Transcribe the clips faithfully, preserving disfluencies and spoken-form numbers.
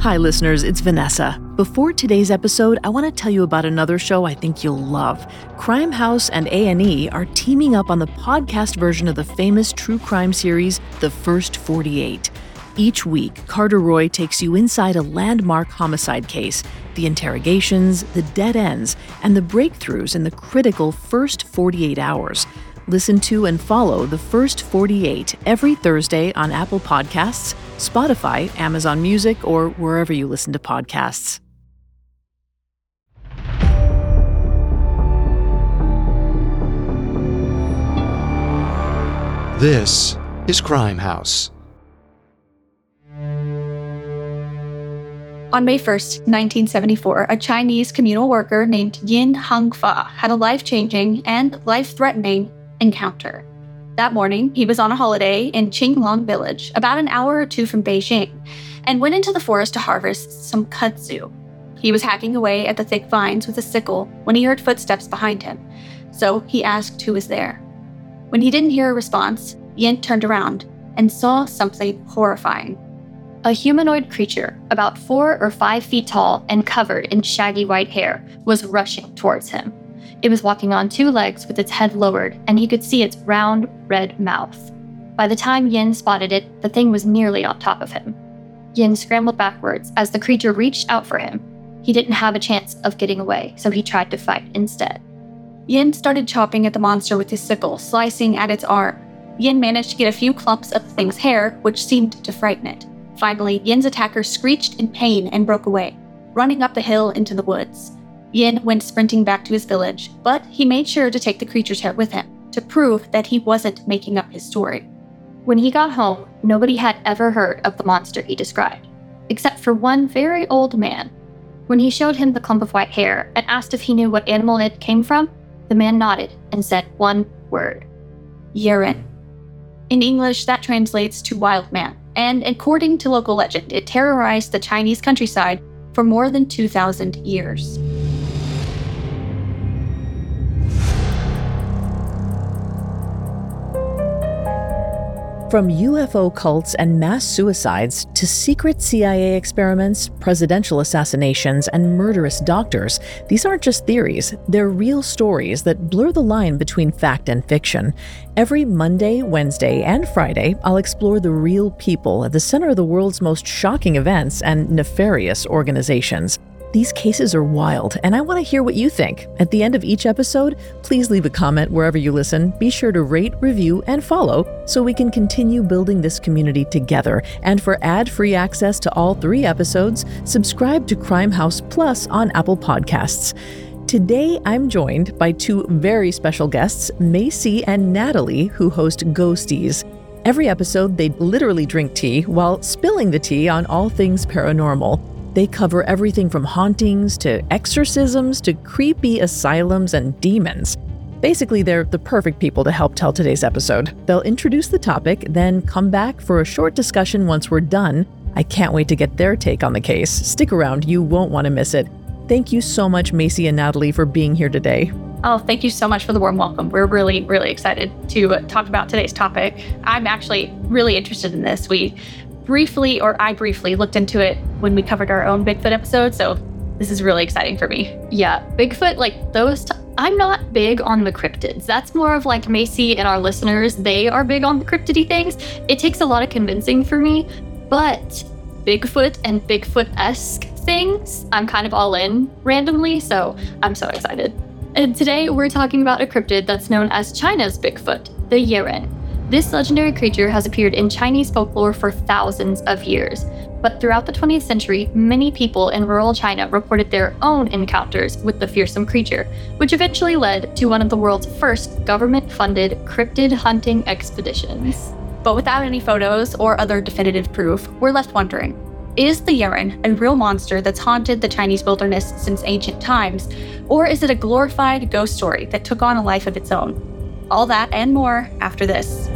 Hi, listeners, it's Vanessa. Before today's episode, I want to tell you about another show I think you'll love. Crime House and A and E are teaming up on the podcast version of the famous true crime series, The First forty-eight. Each week, Carter Roy takes you inside a landmark homicide case, the interrogations, the dead ends, and the breakthroughs in the critical first forty-eight hours. Listen to and follow The First forty-eight every Thursday on Apple Podcasts, Spotify, Amazon Music, or wherever you listen to podcasts. This is Crime House. On May first, nineteen seventy-four, a Chinese communal worker named Yin Hongfa had a life-changing and life-threatening encounter. That morning, he was on a holiday in Qinglong village, about an hour or two from Beijing, and went into the forest to harvest some kudzu. He was hacking away at the thick vines with a sickle when he heard footsteps behind him, so he asked who was there. When he didn't hear a response, Yin turned around and saw something horrifying. A humanoid creature, about four or five feet tall and covered in shaggy white hair, was rushing towards him. It was walking on two legs with its head lowered, and he could see its round, red mouth. By the time Yin spotted it, the thing was nearly on top of him. Yin scrambled backwards as the creature reached out for him. He didn't have a chance of getting away, so he tried to fight instead. Yin started chopping at the monster with his sickle, slicing at its arm. Yin managed to get a few clumps of the thing's hair, which seemed to frighten it. Finally, Yin's attacker screeched in pain and broke away, running up the hill into the woods. Yin went sprinting back to his village, but he made sure to take the creature's hair with him, to prove that he wasn't making up his story. When he got home, nobody had ever heard of the monster he described, except for one very old man. When he showed him the clump of white hair and asked if he knew what animal it came from, the man nodded and said one word: Yiren. In English, that translates to wild man, and according to local legend, it terrorized the Chinese countryside for more than two thousand years. From U F O cults and mass suicides to secret C I A experiments, presidential assassinations, and murderous doctors, these aren't just theories, they're real stories that blur the line between fact and fiction. Every Monday, Wednesday, and Friday, I'll explore the real people at the center of the world's most shocking events and nefarious organizations. These cases are wild, and I want to hear what you think. At the end of each episode, please leave a comment wherever you listen. Be sure to rate, review, and follow so we can continue building this community together. And for ad-free access to all three episodes, subscribe to Crime House Plus on Apple Podcasts. Today, I'm joined by two very special guests, Macy and Natalie, who host Ghosties. Every episode, they literally drink tea while spilling the tea on all things paranormal. They cover everything from hauntings to exorcisms to creepy asylums and demons. Basically, they're the perfect people to help tell today's episode. They'll introduce the topic, then come back for a short discussion once we're done. I can't wait to get their take on the case. Stick around, you won't want to miss it. Thank you so much, Macy and Natalie, for being here today. Oh, thank you so much for the warm welcome. We're really, really excited to talk about today's topic. I'm actually really interested in this. We briefly, or I briefly, looked into it when we covered our own Bigfoot episode, so this is really exciting for me. Yeah, Bigfoot, like those, t- I'm not big on the cryptids. That's more of like Macy and our listeners. They are big on the cryptidy things. It takes a lot of convincing for me, but Bigfoot and Bigfoot-esque things, I'm kind of all in randomly, so I'm so excited. And today we're talking about a cryptid that's known as China's Bigfoot, the Yiren. This legendary creature has appeared in Chinese folklore for thousands of years, but throughout the twentieth century, many people in rural China reported their own encounters with the fearsome creature, which eventually led to one of the world's first government-funded cryptid hunting expeditions. But without any photos or other definitive proof, we're left wondering, is the Yiren a real monster that's haunted the Chinese wilderness since ancient times, or is it a glorified ghost story that took on a life of its own? All that and more after this.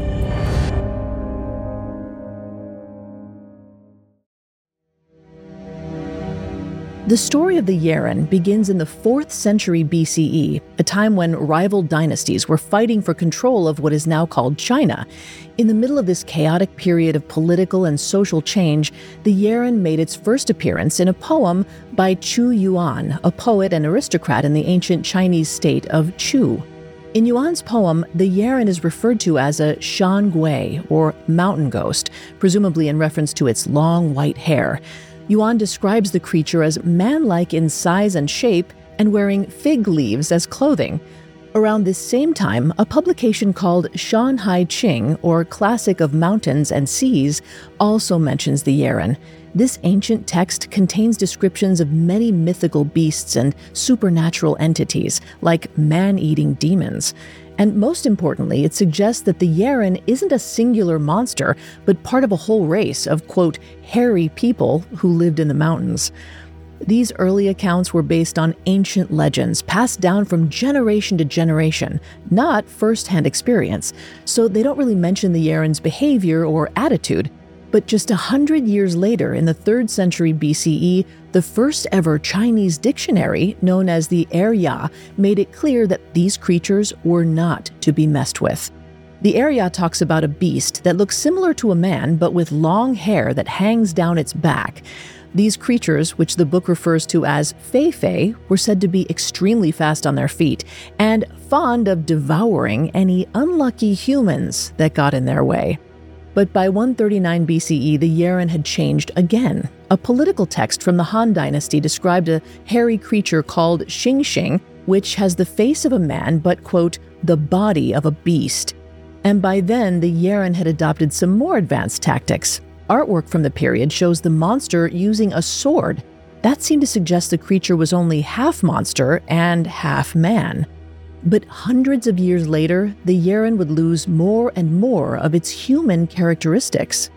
The story of the Yeren begins in the fourth century B C E, a time when rival dynasties were fighting for control of what is now called China. In the middle of this chaotic period of political and social change, the Yeren made its first appearance in a poem by Chu Yuan, a poet and aristocrat in the ancient Chinese state of Chu. In Yuan's poem, the Yeren is referred to as a Shan Gui, or mountain ghost, presumably in reference to its long white hair. Yuan describes the creature as man-like in size and shape and wearing fig leaves as clothing. Around this same time, a publication called Shanhai Qing, or Classic of Mountains and Seas, also mentions the Yeren. This ancient text contains descriptions of many mythical beasts and supernatural entities, like man-eating demons. And most importantly, it suggests that the Yeren isn't a singular monster, but part of a whole race of, quote, hairy people who lived in the mountains. These early accounts were based on ancient legends passed down from generation to generation, not first-hand experience, so they don't really mention the Yeren's behavior or attitude. But just a hundred years later, in the third century B C E, the first ever Chinese dictionary, known as the Erya, made it clear that these creatures were not to be messed with. The Erya talks about a beast that looks similar to a man, but with long hair that hangs down its back. These creatures, which the book refers to as Fei-Fei, were said to be extremely fast on their feet and fond of devouring any unlucky humans that got in their way. But by one thirty-nine B C E, the Yeren had changed again. A political text from the Han Dynasty described a hairy creature called Xingxing, which has the face of a man but, quote, the body of a beast. And by then, the Yeren had adopted some more advanced tactics. Artwork from the period shows the monster using a sword. That seemed to suggest the creature was only half monster and half man. But hundreds of years later, the Yeren would lose more and more of its human characteristics.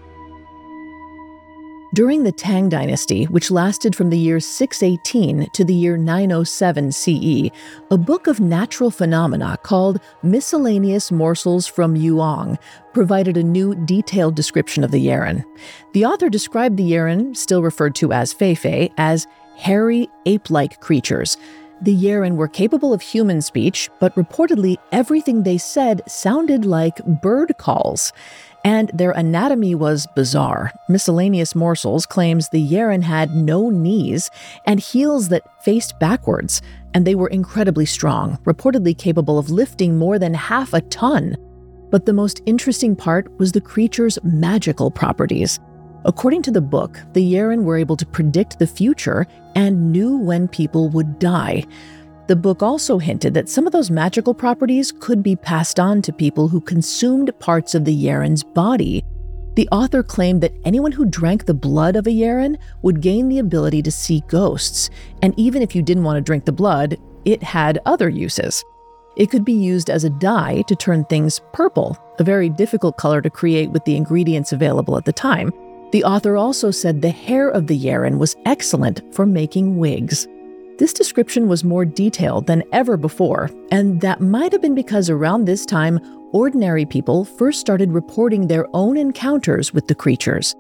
During the Tang Dynasty, which lasted from the year six eighteen to the year nine oh seven C E, a book of natural phenomena called Miscellaneous Morsels from Yuang provided a new detailed description of the Yeren. The author described the Yeren, still referred to as Fei-Fei, as hairy, ape-like creatures. The Yeren were capable of human speech, but reportedly everything they said sounded like bird calls. And their anatomy was bizarre. Miscellaneous Morsels claims the Yeren had no knees and heels that faced backwards, and they were incredibly strong, reportedly capable of lifting more than half a ton. But the most interesting part was the creature's magical properties. According to the book, the Yeren were able to predict the future and knew when people would die. The book also hinted that some of those magical properties could be passed on to people who consumed parts of the Yeren's body. The author claimed that anyone who drank the blood of a Yeren would gain the ability to see ghosts, and even if you didn't want to drink the blood, it had other uses. It could be used as a dye to turn things purple, a very difficult color to create with the ingredients available at the time. The author also said the hair of the Yeren was excellent for making wigs. This description was more detailed than ever before, and that might have been because around this time, ordinary people first started reporting their own encounters with the creatures.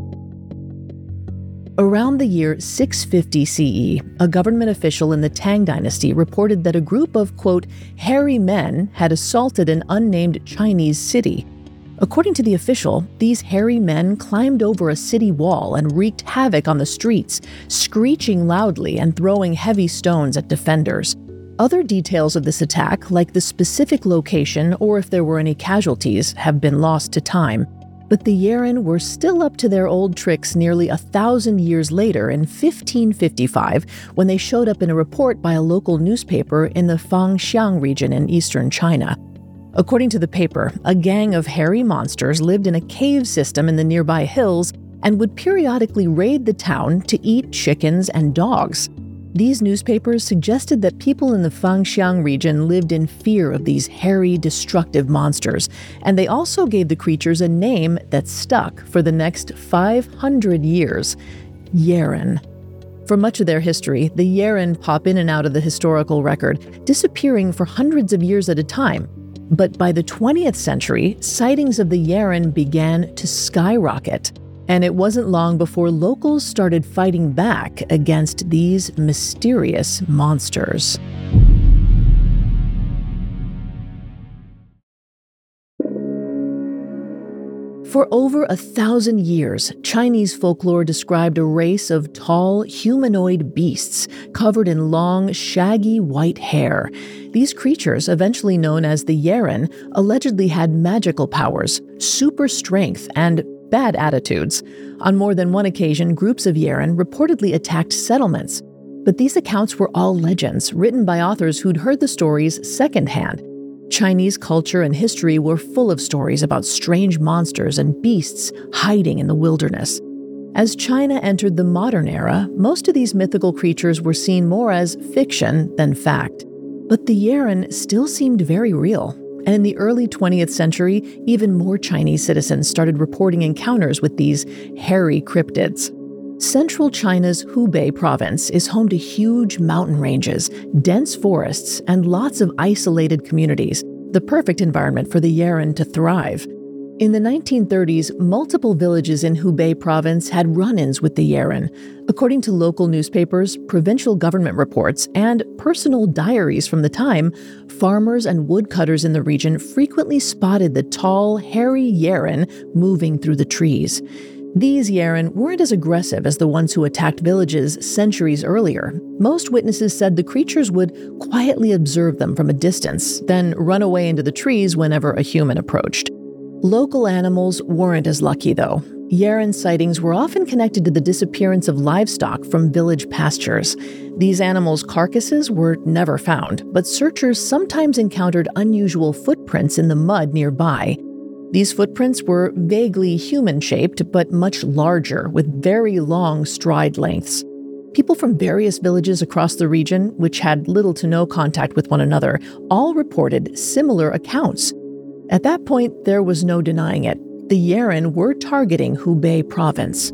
Around the year six fifty C E, a government official in the Tang Dynasty reported that a group of, quote, hairy men had assaulted an unnamed Chinese city. According to the official, these hairy men climbed over a city wall and wreaked havoc on the streets, screeching loudly and throwing heavy stones at defenders. Other details of this attack, like the specific location or if there were any casualties, have been lost to time. But the Yeren were still up to their old tricks nearly a thousand years later in fifteen fifty-five, when they showed up in a report by a local newspaper in the Fangxiang region in eastern China. According to the paper, a gang of hairy monsters lived in a cave system in the nearby hills and would periodically raid the town to eat chickens and dogs. These newspapers suggested that people in the Fangxiang region lived in fear of these hairy, destructive monsters, and they also gave the creatures a name that stuck for the next five hundred years: Yeren. For much of their history, the Yeren pop in and out of the historical record, disappearing for hundreds of years at a time. But by the twentieth century, sightings of the Yeren began to skyrocket. And it wasn't long before locals started fighting back against these mysterious monsters. For over a thousand years, Chinese folklore described a race of tall, humanoid beasts covered in long, shaggy white hair. These creatures, eventually known as the Yeren, allegedly had magical powers, super strength, and bad attitudes. On more than one occasion, groups of Yeren reportedly attacked settlements. But these accounts were all legends, written by authors who'd heard the stories secondhand. Chinese culture and history were full of stories about strange monsters and beasts hiding in the wilderness. As China entered the modern era, most of these mythical creatures were seen more as fiction than fact. But the Yeren still seemed very real. And in the early twentieth century, even more Chinese citizens started reporting encounters with these hairy cryptids. Central China's Hubei province is home to huge mountain ranges, dense forests, and lots of isolated communities, the perfect environment for the Yeren to thrive. In the nineteen thirties, multiple villages in Hubei province had run-ins with the Yeren. According to local newspapers, provincial government reports, and personal diaries from the time, farmers and woodcutters in the region frequently spotted the tall, hairy Yeren moving through the trees. These Yeren weren't as aggressive as the ones who attacked villages centuries earlier. Most witnesses said the creatures would quietly observe them from a distance, then run away into the trees whenever a human approached. Local animals weren't as lucky, though. Yeren sightings were often connected to the disappearance of livestock from village pastures. These animals' carcasses were never found, but searchers sometimes encountered unusual footprints in the mud nearby. These footprints were vaguely human-shaped, but much larger, with very long stride lengths. People from various villages across the region, which had little to no contact with one another, all reported similar accounts. At that point, there was no denying it. The Yeren were targeting Hubei province.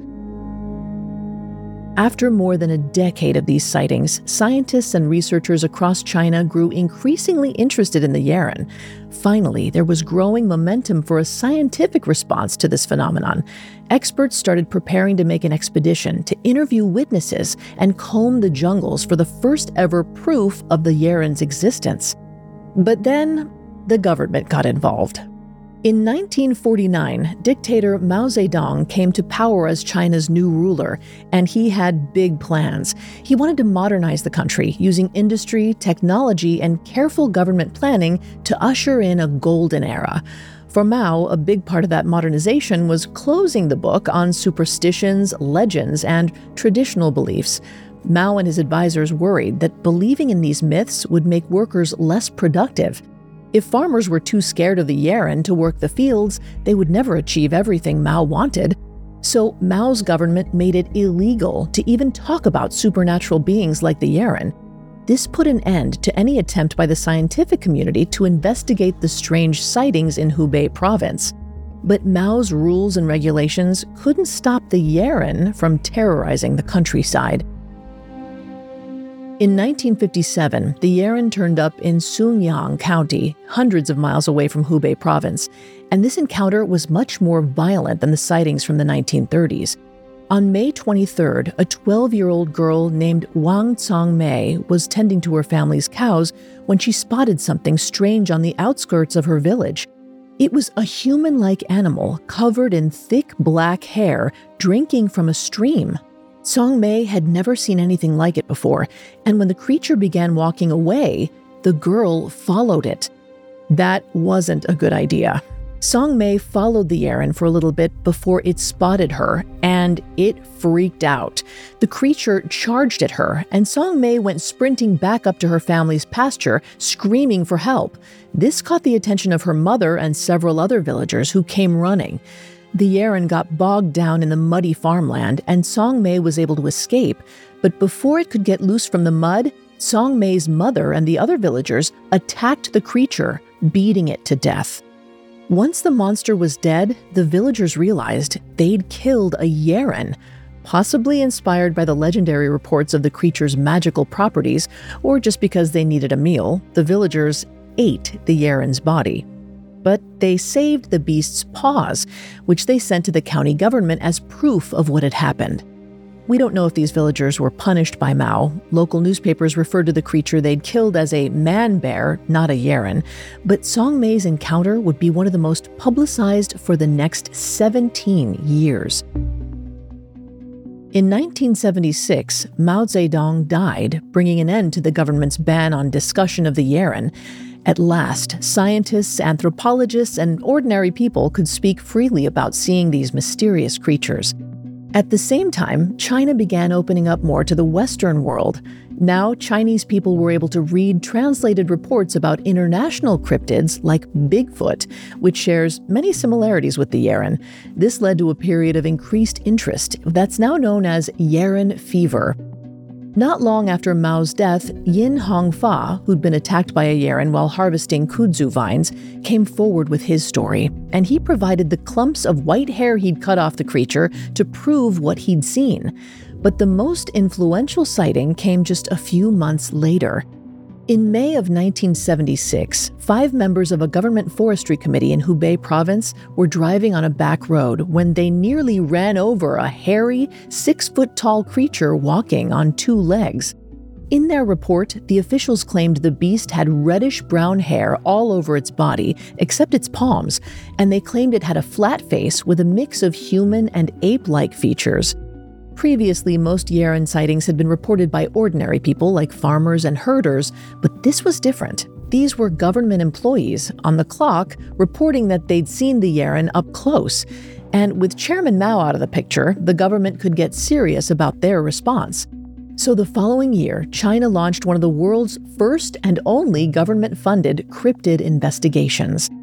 After more than a decade of these sightings, scientists and researchers across China grew increasingly interested in the Yeren. Finally, there was growing momentum for a scientific response to this phenomenon. Experts started preparing to make an expedition to interview witnesses and comb the jungles for the first ever proof of the Yeren's existence. But then, the government got involved. In nineteen forty-nine, dictator Mao Zedong came to power as China's new ruler, and he had big plans. He wanted to modernize the country using industry, technology, and careful government planning to usher in a golden era. For Mao, a big part of that modernization was closing the book on superstitions, legends, and traditional beliefs. Mao and his advisors worried that believing in these myths would make workers less productive. If farmers were too scared of the Yeren to work the fields, they would never achieve everything Mao wanted. So Mao's government made it illegal to even talk about supernatural beings like the Yeren. This put an end to any attempt by the scientific community to investigate the strange sightings in Hubei province. But Mao's rules and regulations couldn't stop the Yeren from terrorizing the countryside. In nineteen fifty-seven, the Yeren turned up in Sunyang County, hundreds of miles away from Hubei province, and this encounter was much more violent than the sightings from the nineteen thirties. On May twenty-third, a twelve-year-old girl named Wang Congmei was tending to her family's cows when she spotted something strange on the outskirts of her village. It was a human-like animal covered in thick black hair, drinking from a stream. Congmei had never seen anything like it before, and when the creature began walking away, the girl followed it. That wasn't a good idea. Congmei followed the Yeren for a little bit before it spotted her, and it freaked out. The creature charged at her, and Congmei went sprinting back up to her family's pasture, screaming for help. This caught the attention of her mother and several other villagers who came running. The Yeren got bogged down in the muddy farmland, and Congmei was able to escape. But before it could get loose from the mud, Congmei's mother and the other villagers attacked the creature, beating it to death. Once the monster was dead, the villagers realized they'd killed a Yeren. Possibly inspired by the legendary reports of the creature's magical properties, or just because they needed a meal, the villagers ate the Yeren's body. but they saved the beast's paws, which they sent to the county government as proof of what had happened. We don't know if these villagers were punished by Mao. Local newspapers referred to the creature they'd killed as a man-bear, not a Yeren, but Song Mei's encounter would be one of the most publicized for the next seventeen years. In nineteen seventy-six, Mao Zedong died, bringing an end to the government's ban on discussion of the Yeren. At last, scientists, anthropologists, and ordinary people could speak freely about seeing these mysterious creatures. At the same time, China began opening up more to the Western world. Now, Chinese people were able to read translated reports about international cryptids like Bigfoot, which shares many similarities with the Yeren. This led to a period of increased interest that's now known as Yeren fever. Not long after Mao's death, Yin Hongfa, who'd been attacked by a Yeren while harvesting kudzu vines, came forward with his story, and he provided the clumps of white hair he'd cut off the creature to prove what he'd seen. But the most influential sighting came just a few months later. In May of nineteen seventy-six, five members of a government forestry committee in Hubei province were driving on a back road when they nearly ran over a hairy, six-foot-tall creature walking on two legs. In their report, the officials claimed the beast had reddish-brown hair all over its body, except its palms, and they claimed it had a flat face with a mix of human and ape-like features. Previously, most Yeren sightings had been reported by ordinary people like farmers and herders, but this was different. These were government employees on the clock reporting that they'd seen the Yeren up close. And with Chairman Mao out of the picture, the government could get serious about their response. So the following year, China launched one of the world's first and only government-funded cryptid investigations.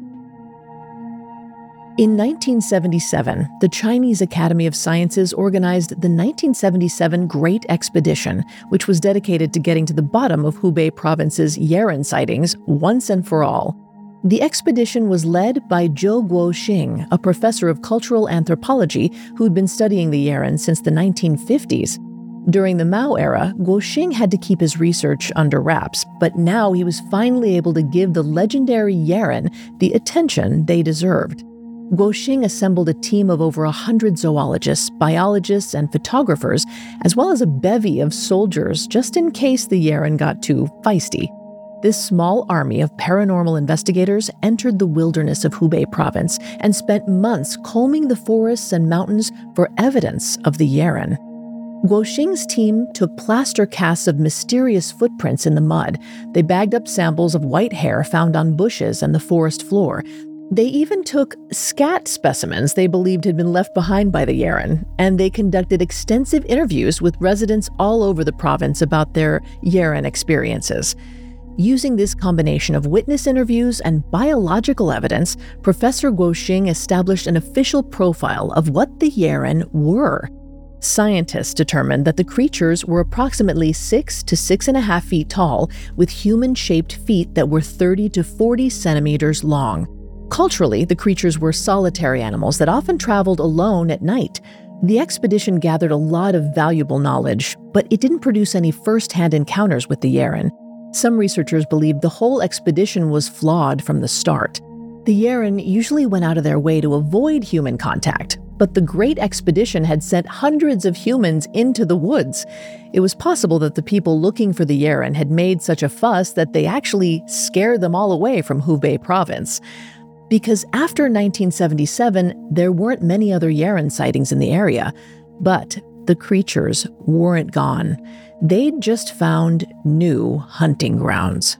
In nineteen seventy-seven, the Chinese Academy of Sciences organized the nineteen seventy-seven Great Expedition, which was dedicated to getting to the bottom of Hubei province's Yeren sightings once and for all. The expedition was led by Zhou Guoxing, a professor of cultural anthropology who'd been studying the Yeren since the nineteen fifties. During the Mao era, Guoxing had to keep his research under wraps, but now he was finally able to give the legendary Yeren the attention they deserved. Guoxing assembled a team of over a hundred zoologists, biologists, and photographers, as well as a bevy of soldiers just in case the Yeren got too feisty. This small army of paranormal investigators entered the wilderness of Hubei province and spent months combing the forests and mountains for evidence of the Yeren. Guoxing's team took plaster casts of mysterious footprints in the mud. They bagged up samples of white hair found on bushes and the forest floor. They even took scat specimens they believed had been left behind by the Yeren, and they conducted extensive interviews with residents all over the province about their Yeren experiences. Using this combination of witness interviews and biological evidence, Professor Guoxing established an official profile of what the Yeren were. Scientists determined that the creatures were approximately six to six and a half feet tall, with human-shaped feet that were thirty to forty centimeters long. Culturally, the creatures were solitary animals that often traveled alone at night. The expedition gathered a lot of valuable knowledge, but it didn't produce any first-hand encounters with the Yeren. Some researchers believed the whole expedition was flawed from the start. The Yeren usually went out of their way to avoid human contact, but the Great Expedition had sent hundreds of humans into the woods. It was possible that the people looking for the Yeren had made such a fuss that they actually scared them all away from Hubei province. Because after nineteen seventy-seven, there weren't many other Yeren sightings in the area, but the creatures weren't gone. They'd just found new hunting grounds.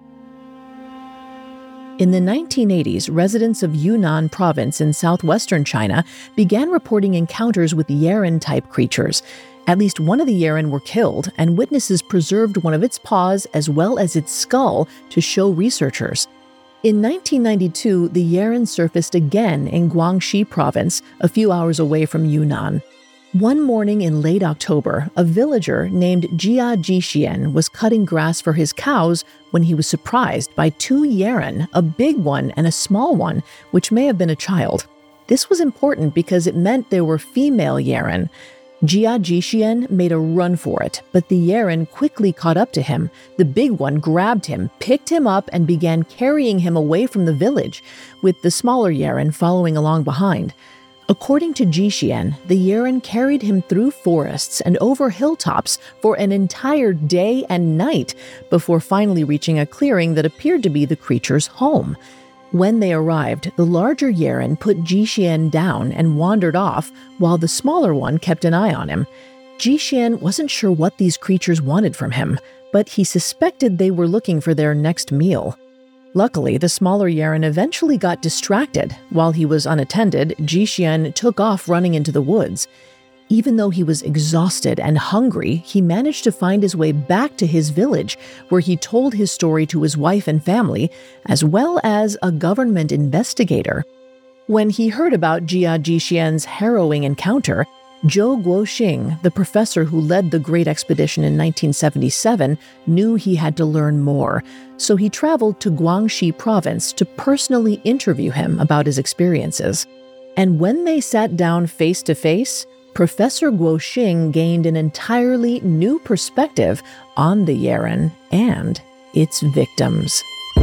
In the nineteen eighties, residents of Yunnan province in southwestern China began reporting encounters with Yeren-type creatures. At least one of the Yeren were killed, and witnesses preserved one of its paws as well as its skull to show researchers. In nineteen ninety-two, the Yeren surfaced again in Guangxi province, a few hours away from Yunnan. One morning in late October, a villager named Jia Jixian was cutting grass for his cows when he was surprised by two Yeren, a big one and a small one, which may have been a child. This was important because it meant there were female Yeren. Jia Jixian made a run for it, but the Yeren quickly caught up to him. The big one grabbed him, picked him up, and began carrying him away from the village, with the smaller Yeren following along behind. According to Jixian, the Yeren carried him through forests and over hilltops for an entire day and night before finally reaching a clearing that appeared to be the creature's home. When they arrived, the larger Yeren put Jixian down and wandered off, while the smaller one kept an eye on him. Jixian wasn't sure what these creatures wanted from him, but he suspected they were looking for their next meal. Luckily, the smaller Yeren eventually got distracted. While he was unattended, Jixian took off running into the woods. Even though he was exhausted and hungry, he managed to find his way back to his village, where he told his story to his wife and family, as well as a government investigator. When he heard about Jia Jixian's harrowing encounter, Zhou Guoxing, the professor who led the Great Expedition in nineteen seventy-seven, knew he had to learn more, so he traveled to Guangxi province to personally interview him about his experiences. And when they sat down face to face, Professor Guoxing gained an entirely new perspective on the Yeren and its victims.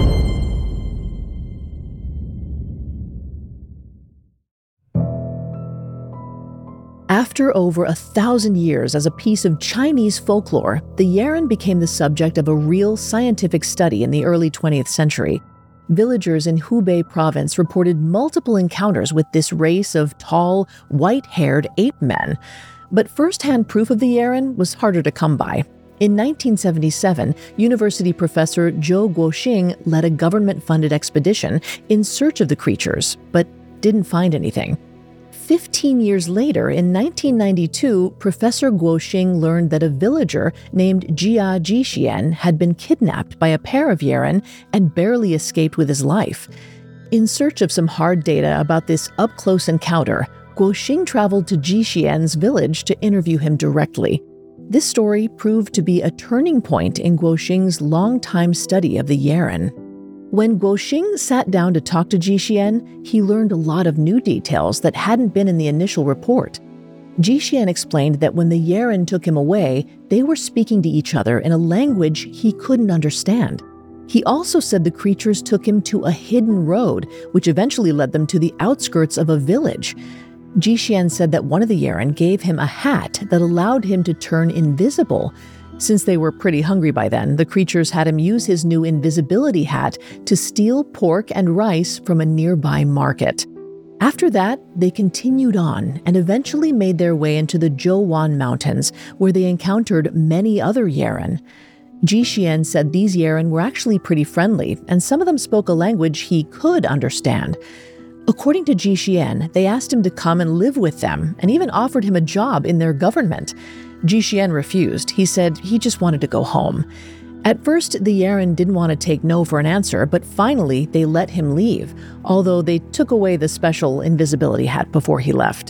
After over a thousand years as a piece of Chinese folklore, the Yeren became the subject of a real scientific study in the early twentieth century. Villagers in Hubei province reported multiple encounters with this race of tall, white-haired ape men. But first-hand proof of the Yeren was harder to come by. In nineteen seventy-seven, university professor Zhou Guoxing led a government-funded expedition in search of the creatures, but didn't find anything. Fifteen years later, in nineteen ninety-two, Professor Guoxing learned that a villager named Jia Jixian had been kidnapped by a pair of Yeren and barely escaped with his life. In search of some hard data about this up-close encounter, Guoxing traveled to Jixian's village to interview him directly. This story proved to be a turning point in Guoxing's long-time study of the Yeren. When Guoxing sat down to talk to Jixian, he learned a lot of new details that hadn't been in the initial report. Jixian explained that when the Yeren took him away, they were speaking to each other in a language he couldn't understand. He also said the creatures took him to a hidden road, which eventually led them to the outskirts of a village. Jixian said that one of the Yeren gave him a hat that allowed him to turn invisible. Since they were pretty hungry by then, the creatures had him use his new invisibility hat to steal pork and rice from a nearby market. After that, they continued on and eventually made their way into the Zhouwan Mountains, where they encountered many other Yeren. Jixian said these Yeren were actually pretty friendly, and some of them spoke a language he could understand. According to Jixian, they asked him to come and live with them, and even offered him a job in their government. Jixian refused. He said he just wanted to go home. At first, the Yeren didn't want to take no for an answer, but finally they let him leave, although they took away the special invisibility hat before he left.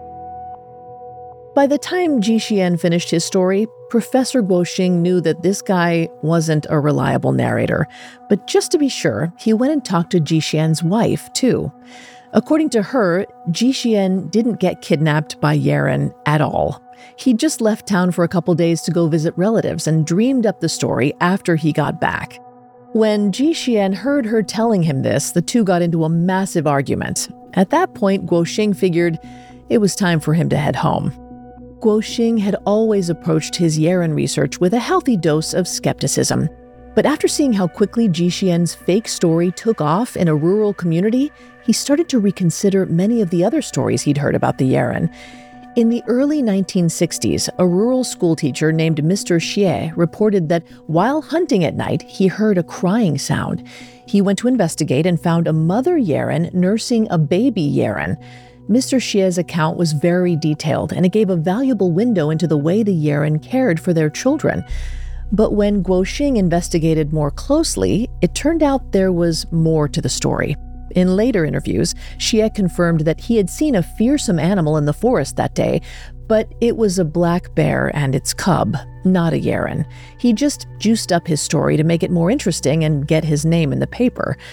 By the time Jixian finished his story, Professor Guoxing knew that this guy wasn't a reliable narrator. But just to be sure, he went and talked to Jixian's wife, too. According to her, Jixian didn't get kidnapped by Yeren at all. He just left town for a couple days to go visit relatives and dreamed up the story after he got back. When Jixian heard her telling him this, the two got into a massive argument. At that point, Guoxing figured it was time for him to head home. Guoxing had always approached his Yeren research with a healthy dose of skepticism. But after seeing how quickly Jixian's fake story took off in a rural community, he started to reconsider many of the other stories he'd heard about the Yeren. In the early nineteen sixties, a rural schoolteacher named Mister Xie reported that while hunting at night, he heard a crying sound. He went to investigate and found a mother Yeren nursing a baby Yeren. Mister Xie's account was very detailed, and it gave a valuable window into the way the Yeren cared for their children. But when Guoxing investigated more closely, it turned out there was more to the story. In later interviews, Xie confirmed that he had seen a fearsome animal in the forest that day, but it was a black bear and its cub, not a Yeren. He just juiced up his story to make it more interesting and get his name in the paper.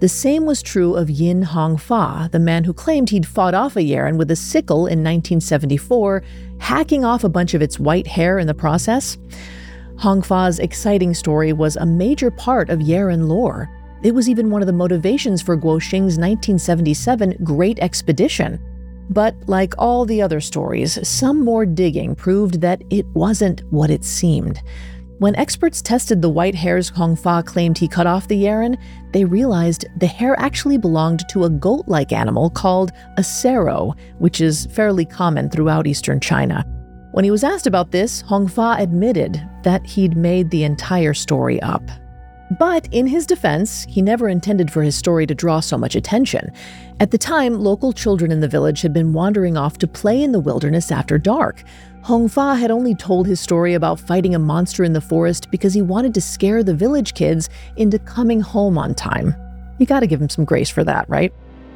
The same was true of Yin Hongfa, the man who claimed he'd fought off a Yeren with a sickle in nineteen seventy-four, hacking off a bunch of its white hair in the process. Hongfa's exciting story was a major part of Yeren lore. It was even one of the motivations for Guo Xing's nineteen seventy-seven Great Expedition. But like all the other stories, some more digging proved that it wasn't what it seemed. When experts tested the white hairs Hongfa claimed he cut off the Yeren, they realized the hair actually belonged to a goat-like animal called a sero, which is fairly common throughout eastern China. When he was asked about this, Hongfa admitted that he'd made the entire story up. But in his defense, he never intended for his story to draw so much attention. At the time, local children in the village had been wandering off to play in the wilderness after dark. Hongfa had only told his story about fighting a monster in the forest because he wanted to scare the village kids into coming home on time. You gotta give him some grace for that, right?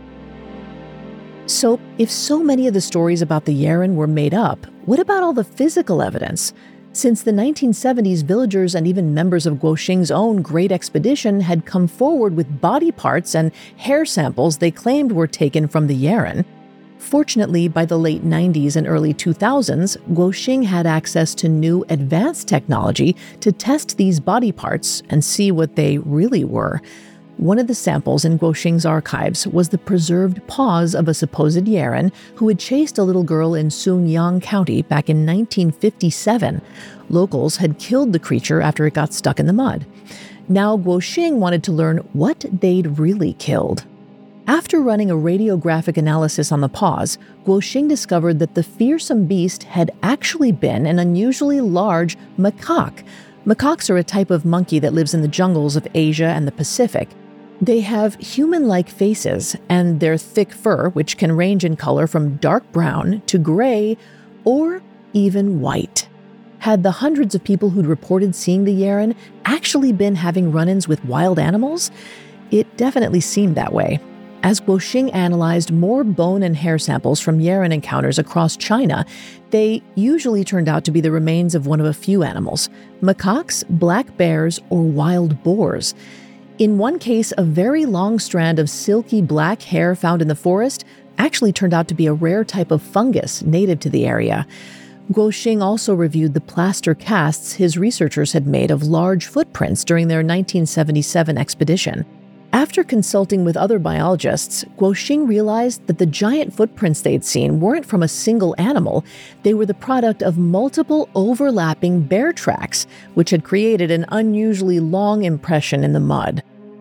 So, if so many of the stories about the Yeren were made up, what about all the physical evidence? Since the nineteen seventies, villagers and even members of Guo Xing's own Great Expedition had come forward with body parts and hair samples they claimed were taken from the Yeren. Fortunately, by the late nineties and early two thousands, Guo Xing had access to new advanced technology to test these body parts and see what they really were. One of the samples in Guo Xing's archives was the preserved paws of a supposed Yeren who had chased a little girl in Sungyang County back in nineteen fifty-seven. Locals had killed the creature after it got stuck in the mud. Now Guo Xing wanted to learn what they'd really killed. After running a radiographic analysis on the paws, Guo Xing discovered that the fearsome beast had actually been an unusually large macaque. Macaques are a type of monkey that lives in the jungles of Asia and the Pacific. They have human-like faces, and their thick fur, which can range in color from dark brown to gray or even white. Had the hundreds of people who'd reported seeing the Yeren actually been having run-ins with wild animals? It definitely seemed that way. As Guo Xing analyzed more bone and hair samples from Yeren encounters across China, they usually turned out to be the remains of one of a few animals: macaques, black bears, or wild boars. In one case, a very long strand of silky black hair found in the forest actually turned out to be a rare type of fungus native to the area. Guo Xing also reviewed the plaster casts his researchers had made of large footprints during their nineteen seventy-seven expedition. After consulting with other biologists, Guo Xing realized that the giant footprints they'd seen weren't from a single animal. They were the product of multiple overlapping bear tracks, which had created an unusually long impression in the mud.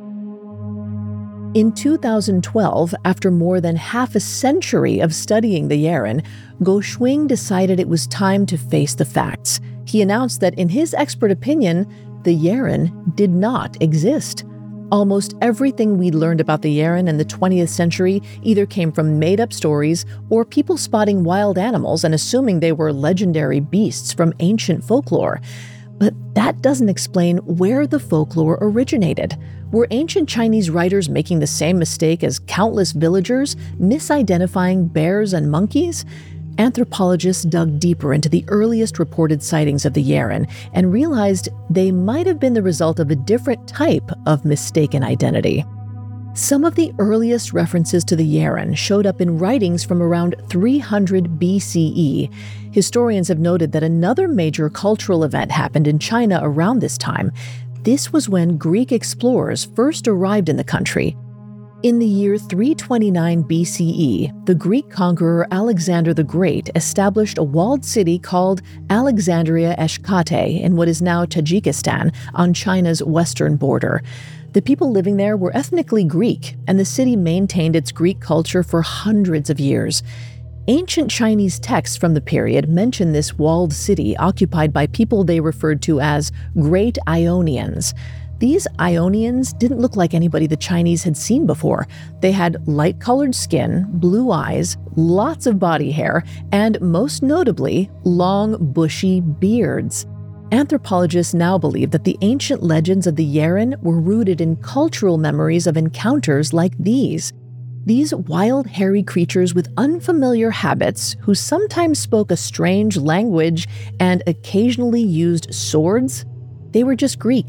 In two thousand twelve, after more than half a century of studying the Yeren, Guo Xing decided it was time to face the facts. He announced that, in his expert opinion, the Yeren did not exist. Almost everything we'd learned about the Yeren in the twentieth century either came from made-up stories or people spotting wild animals and assuming they were legendary beasts from ancient folklore. But that doesn't explain where the folklore originated. Were ancient Chinese writers making the same mistake as countless villagers, misidentifying bears and monkeys? Anthropologists dug deeper into the earliest reported sightings of the Yeren and realized they might have been the result of a different type of mistaken identity. Some of the earliest references to the Yeren showed up in writings from around three hundred B C E. Historians have noted that another major cultural event happened in China around this time. This was when Greek explorers first arrived in the country. In the year three twenty-nine B C E, the Greek conqueror Alexander the Great established a walled city called Alexandria Eshkate in what is now Tajikistan on China's western border. The people living there were ethnically Greek, and the city maintained its Greek culture for hundreds of years. Ancient Chinese texts from the period mention this walled city occupied by people they referred to as Great Ionians. These Ionians didn't look like anybody the Chinese had seen before. They had light-colored skin, blue eyes, lots of body hair, and most notably, long, bushy beards. Anthropologists now believe that the ancient legends of the Yeren were rooted in cultural memories of encounters like these. These wild, hairy creatures with unfamiliar habits, who sometimes spoke a strange language and occasionally used swords, they were just Greeks.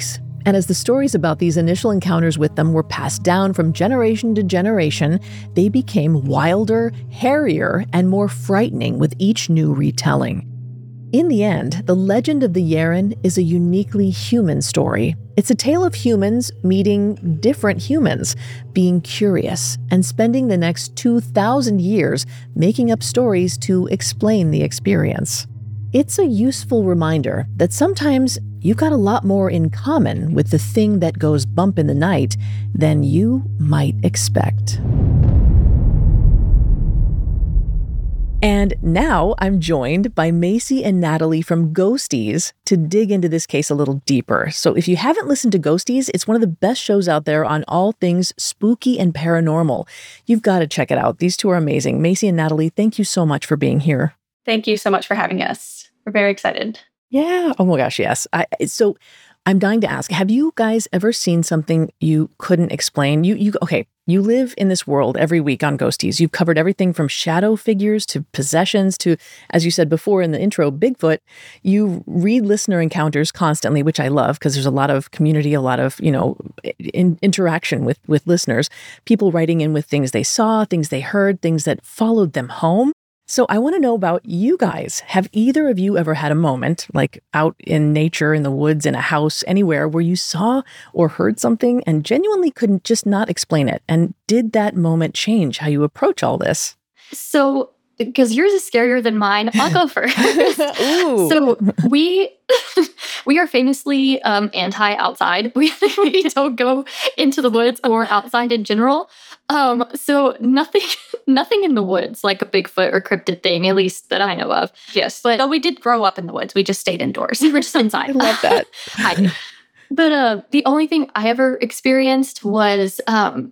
And as the stories about these initial encounters with them were passed down from generation to generation, they became wilder, hairier, and more frightening with each new retelling. In the end, the legend of the Yeren is a uniquely human story. It's a tale of humans meeting different humans, being curious, and spending the next two thousand years making up stories to explain the experience. It's a useful reminder that sometimes you've got a lot more in common with the thing that goes bump in the night than you might expect. And now I'm joined by Macy and Natalie from Ghosties to dig into this case a little deeper. So if you haven't listened to Ghosties, it's one of the best shows out there on all things spooky and paranormal. You've got to check it out. These two are amazing. Macy and Natalie, thank you so much for being here. Thank you so much for having us. We're very excited. Yeah. Oh my gosh, yes. I, so I'm dying to ask, have you guys ever seen something you couldn't explain? You, you, okay, you live in this world every week on Ghosties. You've covered everything from shadow figures to possessions to, as you said before in the intro, Bigfoot. You read listener encounters constantly, which I love because there's a lot of community, a lot of, you know, in, interaction with, with listeners, people writing in with things they saw, things they heard, things that followed them home. So I want to know about you guys. Have either of you ever had a moment, like out in nature, in the woods, in a house, anywhere, where you saw or heard something and genuinely couldn't just not explain it? And did that moment change how you approach all this? So, because yours is scarier than mine, I'll go first. Ooh. So we we are famously um, anti-outside. We, we don't go into the woods or outside in general. Um, so nothing nothing in the woods, like a Bigfoot or cryptid thing, at least that I know of. Yes, but though we did grow up in the woods, we just stayed indoors. We were just inside. I love that. I do. But uh, the only thing I ever experienced was um,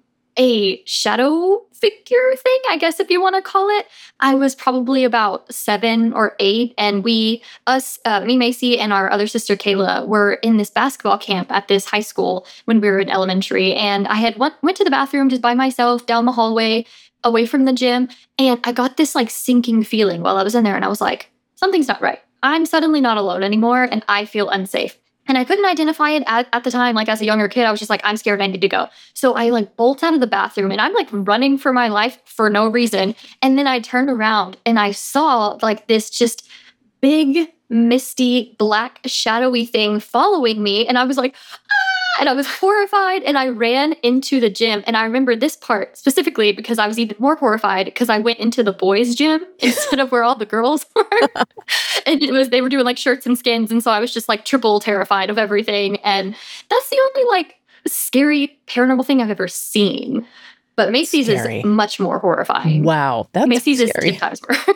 a shadow figure thing, I guess if you want to call it. I was probably about seven or eight, and we, us, uh, me, Macy, and our other sister, Kayla, were in this basketball camp at this high school when we were in elementary, and I had went, went to the bathroom just by myself down the hallway away from the gym, and I got this like sinking feeling while I was in there, and I was like, something's not right. I'm suddenly not alone anymore, and I feel unsafe. And I couldn't identify it at, at the time. Like as a younger kid, I was just like, I'm scared, I need to go. So I like bolt out of the bathroom and I'm like running for my life for no reason. And then I turned around and I saw like this just big, misty, black, shadowy thing following me. And I was like, ah! And I was horrified and I ran into the gym. And I remember this part specifically because I was even more horrified because I went into the boys' gym instead of where all the girls were. And it was, they were doing like shirts and skins. And so I was just like triple terrified of everything. And that's the only like scary paranormal thing I've ever seen. But Macy's scary. Is much more horrifying. Wow. That's Macy's scary. is ten times worse.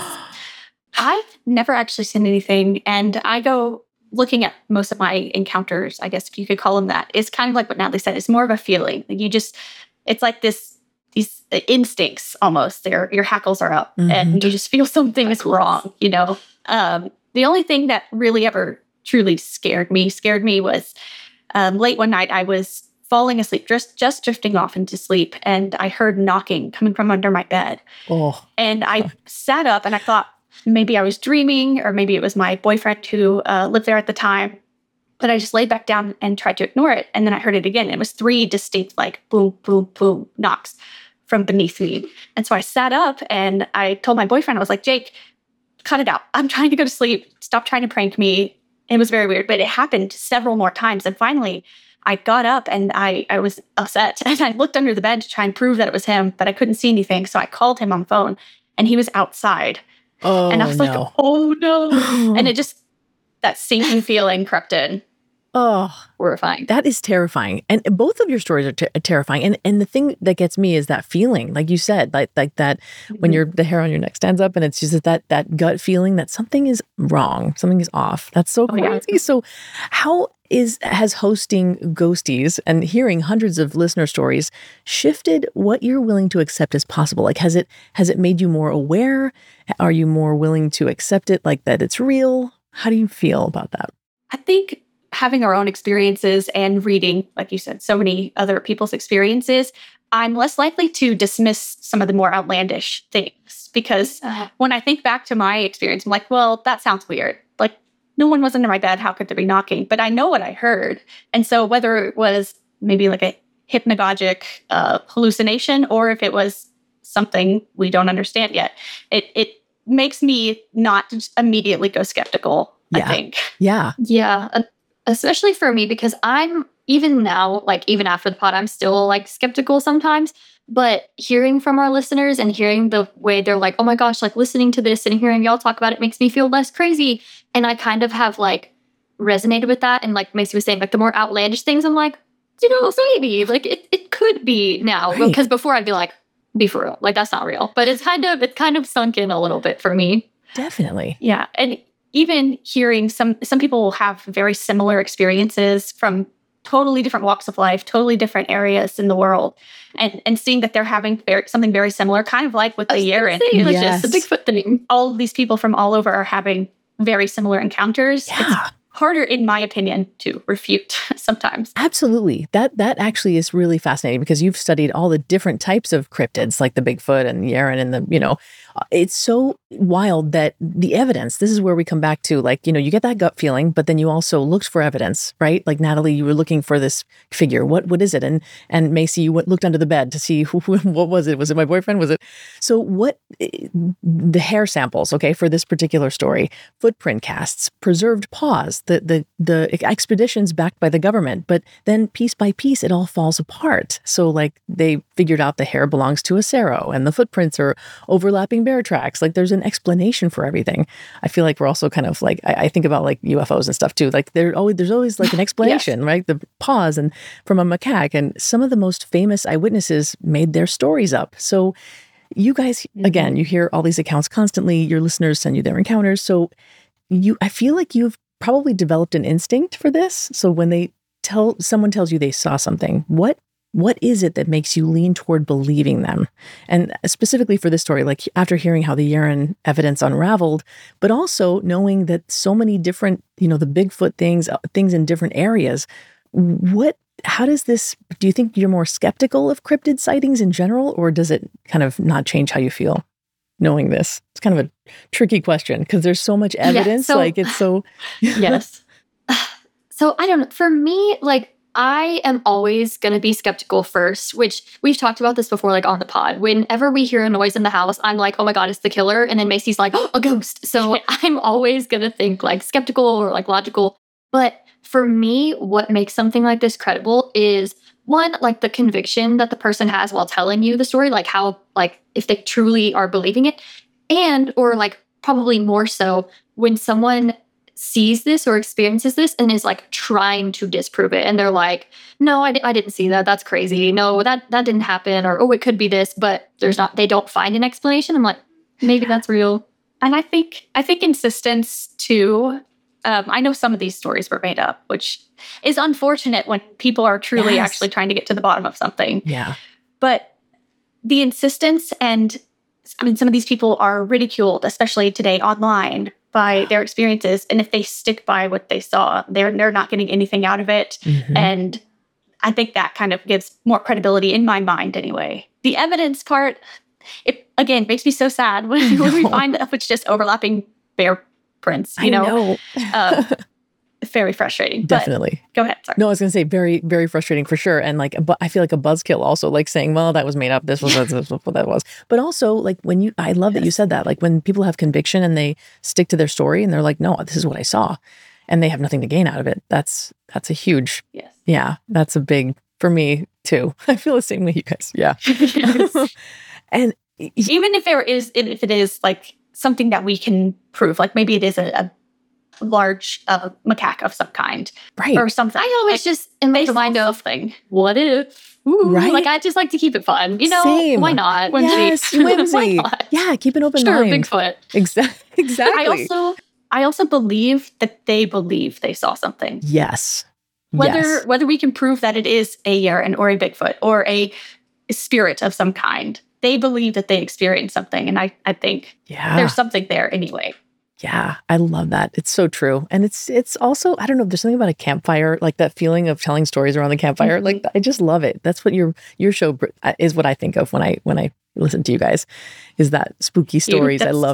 I've never actually seen anything. And I go looking at most of my encounters, I guess if you could call them that, it's kind of like what Natalie said. It's more of a feeling. You just, it's like this, these instincts almost. Their your hackles are up, mm-hmm. and you just feel something is wrong. You know, um, the only thing that really ever truly scared me, scared me was um, late one night. I was falling asleep, just just drifting off into sleep, and I heard knocking coming from under my bed. Oh, and I sat up, and I thought, maybe I was dreaming, or maybe it was my boyfriend who uh, lived there at the time. But I just laid back down and tried to ignore it. And then I heard it again. It was three distinct, like, boom, boom, boom knocks from beneath me. And so I sat up and I told my boyfriend, I was like, Jake, cut it out. I'm trying to go to sleep. Stop trying to prank me. It was very weird, but it happened several more times. And finally, I got up and I, I was upset. And I looked under the bed to try and prove that it was him, but I couldn't see anything. So I called him on the phone and he was outside. Oh, and I was no. like, oh no. And it just, that sinking feeling crept in. Oh, horrifying. That is terrifying. And both of your stories are ter- terrifying. And and the thing that gets me is that feeling, like you said, like like that mm-hmm. when your the hair on your neck stands up and it's just that that gut feeling that something is wrong, something is off. That's so crazy. Oh, yeah. So how is has hosting Ghosties and hearing hundreds of listener stories shifted what you're willing to accept as possible? Like has it has it made you more aware? Are you more willing to accept it like that it's real? How do you feel about that? I think having our own experiences and reading, like you said, so many other people's experiences, I'm less likely to dismiss some of the more outlandish things. Because uh, when I think back to my experience, I'm like, well, that sounds weird. Like, no one was under my bed. How could there be knocking? But I know what I heard. And so whether it was maybe like a hypnagogic uh, hallucination or if it was something we don't understand yet, it it makes me not just immediately go skeptical, Yeah. I think. Yeah. Yeah, uh, especially for me, because I'm, even now, like even after the pod, I'm still like skeptical sometimes. But hearing from our listeners and hearing the way they're like, oh my gosh, like listening to this and hearing y'all talk about it makes me feel less crazy. And I kind of have like resonated with that. And like Macy was saying, like the more outlandish things, I'm like, you know, maybe like it, it could be now. Right. Because before I'd be like, be for real. Like that's not real. But it's kind of, it's kind of sunk in a little bit for me. Definitely. Yeah. And even hearing some some people will have very similar experiences from totally different walks of life, totally different areas in the world. And and seeing that they're having very, something very similar, kind of like with the Yeren. It's Yes. just the Bigfoot thing. All of these people from all over are having very similar encounters. Yeah. It's harder, in my opinion, to refute sometimes. Absolutely. That that actually is really fascinating because you've studied all the different types of cryptids like the Bigfoot and Yeren and the, you know, uh, it's so wild that the evidence, this is where we come back to, like, you know, you get that gut feeling, but then you also looked for evidence, right? Like Natalie, you were looking for this figure. What what is it? And and Macy, you went, looked under the bed to see who, what was it? Was it my boyfriend? Was it? So what, the hair samples, okay, for this particular story, footprint casts, preserved paws, the the the expeditions backed by the government, but then piece by piece, it all falls apart. So like they figured out the hair belongs to a Cerro and the footprints are overlapping bear tracks. Like there's an explanation for everything. I feel like we're also kind of like, I, I think about like U F Os and stuff too. Like there always, there's always like an explanation, yes. right? The paws and from a macaque, and some of the most famous eyewitnesses made their stories up. So you guys, mm-hmm. again, you hear all these accounts constantly. Your listeners send you their encounters. So you, I feel like you've probably developed an instinct for this. So when they tell, someone tells you they saw something, what What is it that makes you lean toward believing them? And specifically for this story, like after hearing how the Yeren evidence unraveled, but also knowing that so many different, you know, the Bigfoot things, things in different areas, what, how does this, do you think you're more skeptical of cryptid sightings in general, or does it kind of not change how you feel knowing this? It's kind of a tricky question because there's so much evidence, yeah, so, like it's so. Yes. So I don't know, for me, like, I am always going to be skeptical first, which we've talked about this before, like on the pod. Whenever we hear a noise in the house, I'm like, oh my God, it's the killer. And then Macy's like, oh, a ghost. So I'm always going to think like skeptical or like logical. But for me, what makes something like this credible is one, like the conviction that the person has while telling you the story, like how, like if they truly are believing it. And, or like probably more so when someone sees this or experiences this and is like trying to disprove it. And they're like, no, I, di- I didn't see that. That's crazy. No, that, that didn't happen. Or, oh, it could be this, but there's not, they don't find an explanation. I'm like, maybe that's real. And I think, I think insistence too, um, I know some of these stories were made up, which is unfortunate when people are truly Yes. actually trying to get to the bottom of something. Yeah. But the insistence, and I mean, some of these people are ridiculed, especially today online, by their experiences. And if they stick by what they saw, they're they're not getting anything out of it. Mhm. And I think that kind of gives more credibility in my mind anyway. The evidence part, it again makes me so sad when, when we find that it's just overlapping bear prints, you I know? know. Uh, very frustrating. Definitely. But go ahead, sorry. No, I was going to say very, very frustrating for sure. And like, but I feel like a buzzkill also, like saying, well, that was made up. This was, this was what that was. But also like when you, I love that you Yes. said that, like when people have conviction and they stick to their story and they're like, no, this is what I saw, and they have nothing to gain out of it. That's, that's a huge, Yes. yeah, that's a big, for me too. I feel the same way you guys. Yeah. Yes. And Even if there is, if it is like something that we can prove, like maybe it is a, a large uh, macaque of some kind, right. or something. I always Like, just, in my they saw mind of, something. what if? Ooh, Right? Like, I just like to keep it fun. You know, Same. why not? Whimsy. Yes, Why whimsy. not? Yeah, keep an open Sure, mind. Bigfoot. Exactly. Exactly. I also, I also believe that they believe they saw something. yes. Whether yes. whether we can prove that it is a Yeren or a Bigfoot or a spirit of some kind, they believe that they experienced something, and I, I think Yeah. there's something there anyway. Yeah, I love that. It's so true. And it's it's also, I don't know, there's something about a campfire, like that feeling of telling stories around the campfire. Mhm. Like I just love it. That's what your your show br- is what I think of when I when I listen to you guys, is that spooky stories. I that's- love it.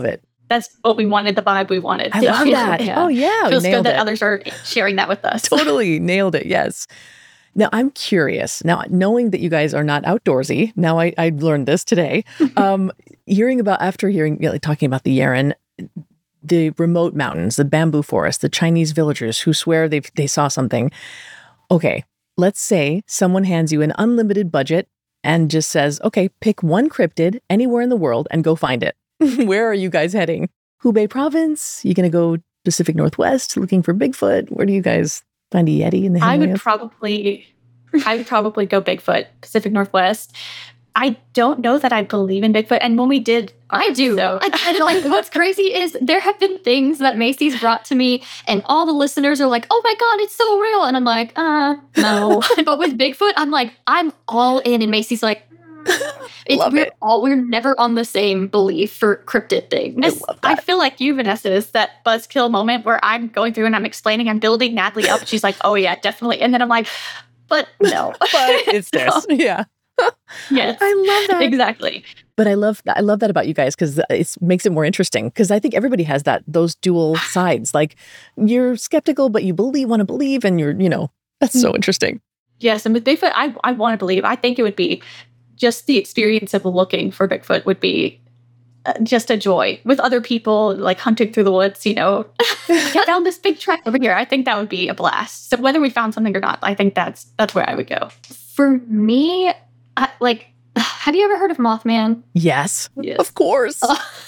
that's what we wanted, the vibe we wanted. I So, love that. yeah. Oh, yeah. we Feels good nailed that it. others are sharing that with us. Totally nailed it. Yes. Now, I'm curious. Now, knowing that you guys are not outdoorsy, now I, I learned this today. Um, hearing about, after hearing, you know, talking about the Yeren, the remote mountains, the bamboo forest, the Chinese villagers who swear they they saw something. Okay, let's say someone hands you an unlimited budget and just says, okay, pick one cryptid anywhere in the world and go find it. Where are you guys heading? Hubei province? You going to go Pacific Northwest looking for Bigfoot? Where do you guys find a Yeti in the I Himalayas? would probably, I would probably go Bigfoot, Pacific Northwest. I don't know that I believe in Bigfoot. And when we did, I do. So- I, I, like, what's crazy is there have been things that Macy's brought to me, and all the listeners are like, "Oh my god, it's so real!" And I'm like, "Uh, no." But with Bigfoot, I'm like, I'm all in, and Macy's like, it's, Love we're it. all we're never on the same belief for cryptid things. I love I that. feel like you, Vanessa, is that buzzkill moment where I'm going through and I'm explaining, I'm building Natalie up. She's like, oh yeah, definitely. And then I'm like, but no. But it's this. So, Yeah. yes. I love that. Exactly. But I love I love that about you guys because it makes it more interesting. Because I think everybody has that those dual sides. Like you're skeptical, but you believe want to believe, and you're you know that's so interesting. Yes. And with Bigfoot, I, I want to believe. I think it would be just the experience of looking for Bigfoot would be uh, just a joy with other people, like hunting through the woods, you know, I found this big track over here. I think that would be a blast. So whether we found something or not, I think that's that's where I would go. For me, I, like, have you ever heard of Mothman? Yes, Yes. of course.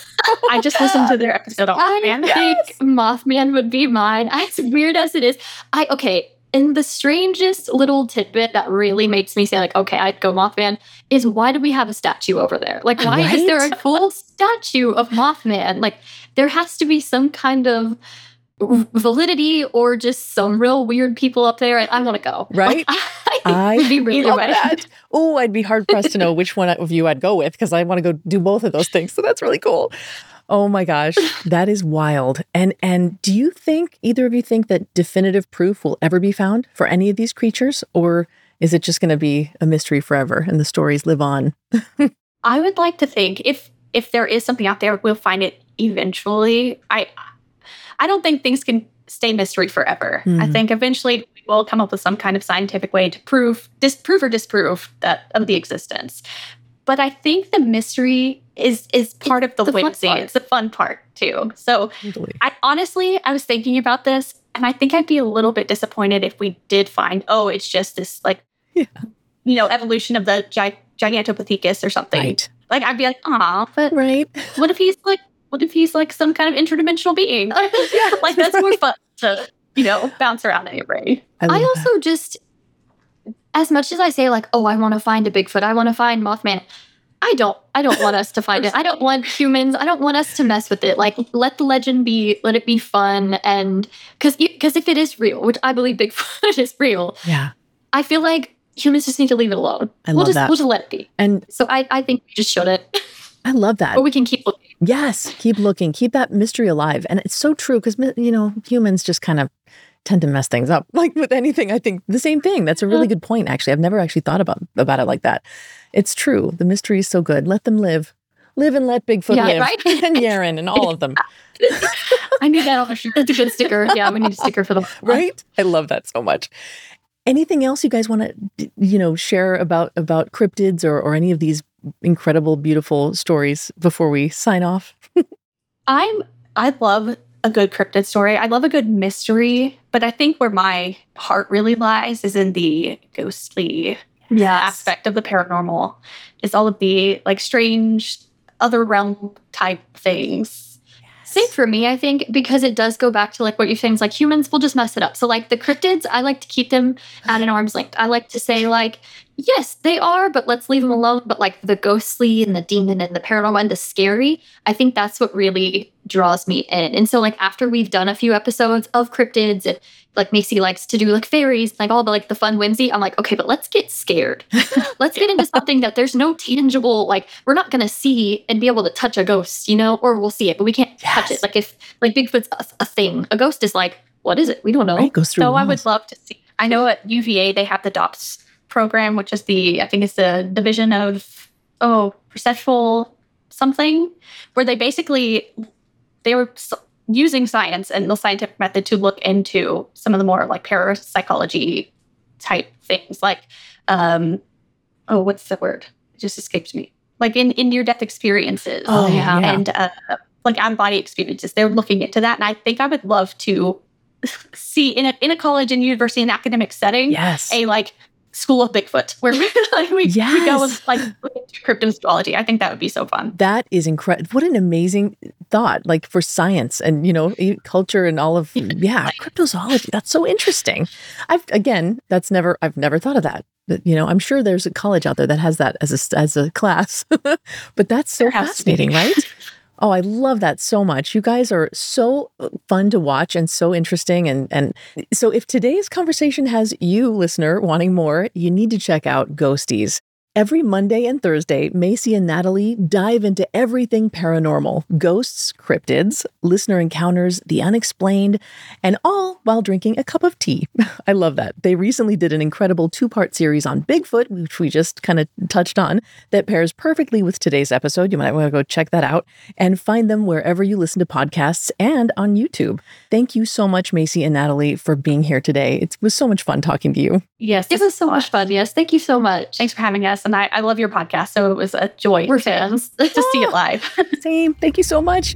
I just listened to their episode on I Mothman. think Mothman would be mine. As weird as it is, I okay. And the strangest little tidbit that really makes me say, like, okay, I'd go Mothman is why do we have a statue over there? Like, why is there Right? a full statue of Mothman? Like, there has to be some kind of v- validity or just some real weird people up there. And I want to go. Right? Like, I, I would be really love ready. that. Oh, I'd be hard pressed to know which one of you I'd go with because I want to go do both of those things. So that's really cool. Oh my gosh, that is wild. And and do you think either of you think that definitive proof will ever be found for any of these creatures, or is it just going to be a mystery forever and the stories live on? I would like to think if if there is something out there, we'll find it eventually. I I don't think things can stay mystery forever. I Mhm. think eventually we will come up with some kind of scientific way to prove, disprove or disprove that of the existence. But I think the mystery is is part of the, the fun whimsy. part. It's the fun part too. So Totally. I honestly, I was thinking about this, and I think I'd be a little bit disappointed if we did find, oh, it's just this like, Yeah. you know, evolution of the gi- Gigantopithecus or something. Right. Like I'd be like, ah, but Right. what if he's like, what if he's like some kind of interdimensional being? Yeah, Like that's more fun to, you know, bounce around in your brain. I love also just, as much as I say, like, oh, I want to find a Bigfoot, I want to find Mothman. I don't. I don't want us to find it. I don't want humans. I don't want us to mess with it. Like, let the legend be. Let it be fun. And because because if it is real, which I believe Bigfoot is real, that. Yeah. I feel like humans just need to leave it alone. I we'll love just that. we'll just let it be. And So I I think we just shouldn't, I love that. but we can keep looking. Yes, keep looking, keep that mystery alive. And it's so true because, you know, humans just kind of tend to mess things up. Like with anything, I think the same thing. That's a really good point, actually. I've never actually thought about, about it like that. It's true. The mystery is so good. Let them live. Live and let Bigfoot Yeah, live. right? And Yeren and all of them. I need that on a shirt. That's a good sticker. Yeah, we need a sticker for them. Right? I love that so much. Anything else you guys want to, you know, share about about cryptids or, or any of these incredible, beautiful stories before we sign off? I'm I love a good cryptid story. I love a good mystery, but I think where my heart really lies is in the ghostly aspect of the paranormal. It's all of the like strange other realm type things. Same for me, I think, because it does go back to like what you're saying is like humans will just mess it up. So like the cryptids, I like to keep them at an arm's length. I like to say like, yes, they are, but let's leave them alone. But like the ghostly and the demon and the paranormal and the scary, I think that's what really draws me in. And so like after we've done a few episodes of cryptids and like Macy likes to do like fairies, like all the like the fun whimsy, I'm like, okay, but let's get scared. Let's get into something that there's no tangible, like we're not going to see and be able to touch a ghost, you know, or we'll see it, but we can't touch Yes. it. Like if like Bigfoot's a, a thing, a ghost is like, what is it? We don't know. Right? Goes through So I walls. would love to see. I know at U V A they have the D O P S program, which is the I think it's the division of oh perceptual something, where they basically they were s- using science and the scientific method to look into some of the more like parapsychology type things, like um, oh, what's the word? It just escapes me. Like in, in near-death experiences. Oh, yeah. And uh, like out-of-body experiences. They're looking into that. And I think I would love to see in a, in a college and university and academic setting, Yes. a like school of Bigfoot where we, like, we, Yes. we go and like look into cryptozoology. I think that would be so fun. That is incredible. What an amazing thought, like for science and, you know, e- culture and all of, yeah, cryptozoology. That's so interesting. I've, again, that's never, I've never thought of that. But, you know, I'm sure there's a college out there that has that as a, as a class, but that's so There has to be. fascinating, right? Oh, I love that so much. You guys are so fun to watch and so interesting. And, and so if today's conversation has you, listener, wanting more, you need to check out Ghosties. Every Monday and Thursday, Macy and Natalie dive into everything paranormal, ghosts, cryptids, listener encounters, the unexplained, and all while drinking a cup of tea. I love that. They recently did an incredible two-part series on Bigfoot, which we just kind of touched on, that pairs perfectly with today's episode. You might want to go check that out and find them wherever you listen to podcasts and on YouTube. Thank you so much, Macy and Natalie, for being here today. It was so much fun talking to you. Yes, it was so much fun. Yes, thank you so much. Thanks for having us. And I, I love your podcast. So it was a joy We're to, fans. to see it live. Same. Thank you so much.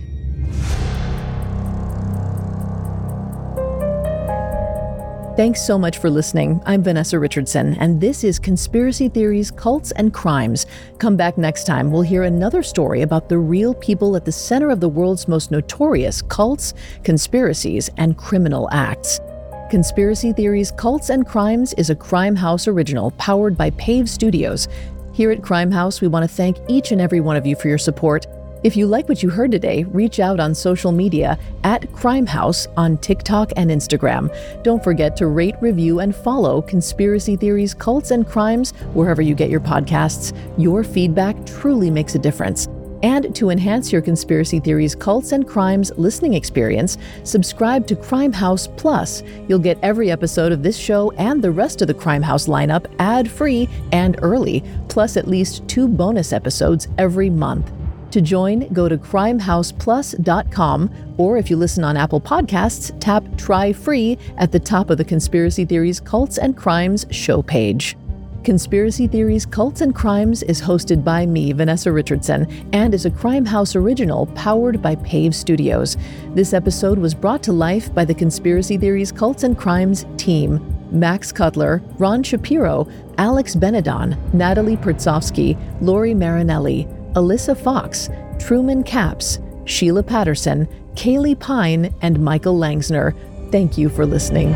Thanks so much for listening. I'm Vanessa Richardson, and this is Conspiracy Theories, Cults, and Crimes. Come back next time. We'll hear another story about the real people at the center of the world's most notorious cults, conspiracies, and criminal acts. Conspiracy Theories, Cults, and Crimes is a Crime House original powered by Pave Studios. Here at Crime House, we want to thank each and every one of you for your support. If you like what you heard today, reach out on social media at Crime House on TikTok and Instagram. Don't forget to rate, review, and follow Conspiracy Theories, Cults, and Crimes wherever you get your podcasts. Your feedback truly makes a difference. And to enhance your Conspiracy Theories, Cults, and Crimes listening experience, subscribe to Crime House Plus. You'll get every episode of this show and the rest of the Crime House lineup ad-free and early, plus at least two bonus episodes every month. To join, go to crime house plus dot com, or if you listen on Apple Podcasts, tap Try Free at the top of the Conspiracy Theories, Cults, and Crimes show page. Conspiracy Theories, Cults, and Crimes is hosted by me, Vanessa Richardson, and is a Crime House original powered by Pave Studios. This episode was brought to life by the Conspiracy Theories, Cults, and Crimes team. Max Cutler, Ron Shapiro, Alex Benedon, Natalie Pertsovsky, Lori Marinelli, Alyssa Fox, Truman Capps, Sheila Patterson, Kaylee Pine, and Michael Langsner. Thank you for listening.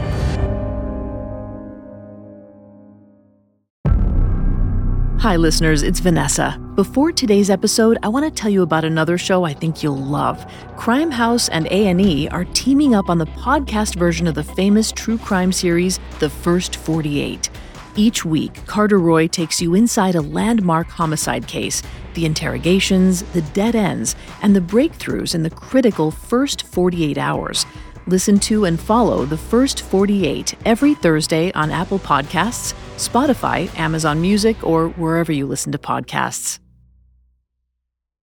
Hi listeners, it's Vanessa. Before today's episode, I want to tell you about another show I think you'll love. Crime House and A and E are teaming up on the podcast version of the famous true crime series, The First forty-eight. Each week, Carter Roy takes you inside a landmark homicide case, the interrogations, the dead ends, and the breakthroughs in the critical first forty-eight hours. Listen to and follow The First forty-eight every Thursday on Apple Podcasts, Spotify, Amazon Music, or wherever you listen to podcasts.